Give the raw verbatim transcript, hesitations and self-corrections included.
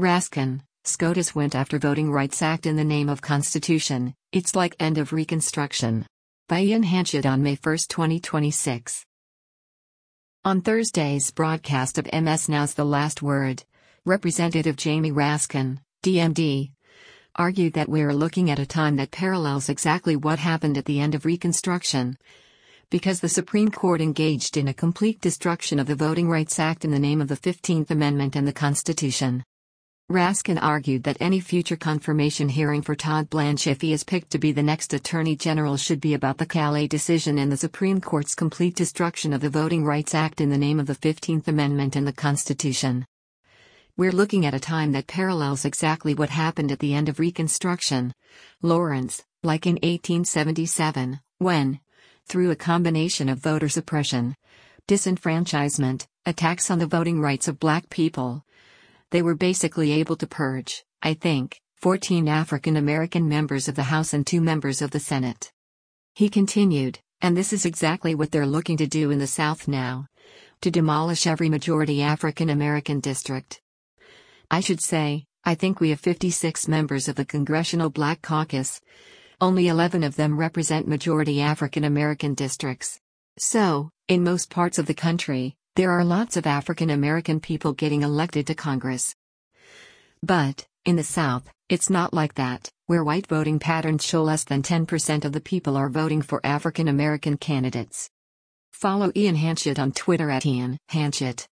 Raskin, SCOTUS went after Voting Rights Act in the name of Constitution, it's like end of Reconstruction. By Ian Hanchett on May first, twenty twenty-six. On Thursday's broadcast of M S Now's The Last Word, Representative Jamie Raskin, D M D, argued that we're looking at a time that parallels exactly what happened at the end of Reconstruction, because the Supreme Court engaged in a complete destruction of the Voting Rights Act in the name of the fifteenth Amendment and the Constitution. Raskin argued that any future confirmation hearing for Todd Blanche, if he is picked to be the next Attorney General, should be about the Calais decision and the Supreme Court's complete destruction of the Voting Rights Act in the name of the fifteenth Amendment and the Constitution. We're looking at a time that parallels exactly what happened at the end of Reconstruction, Lawrence, like in eighteen seventy-seven, when, through a combination of voter suppression, disenfranchisement, attacks on the voting rights of black people, they were basically able to purge, I think, fourteen African American members of the House and two members of the Senate. He continued, and this is exactly what they're looking to do in the South now, to demolish every majority African American district. I should say, I think we have fifty-six members of the Congressional Black Caucus. Only eleven of them represent majority African American districts. So, in most parts of the country, there are lots of African American people getting elected to Congress. But, in the South, it's not like that, where white voting patterns show less than ten percent of the people are voting for African American candidates. Follow Ian Hanchett on Twitter at Ian Hanchett.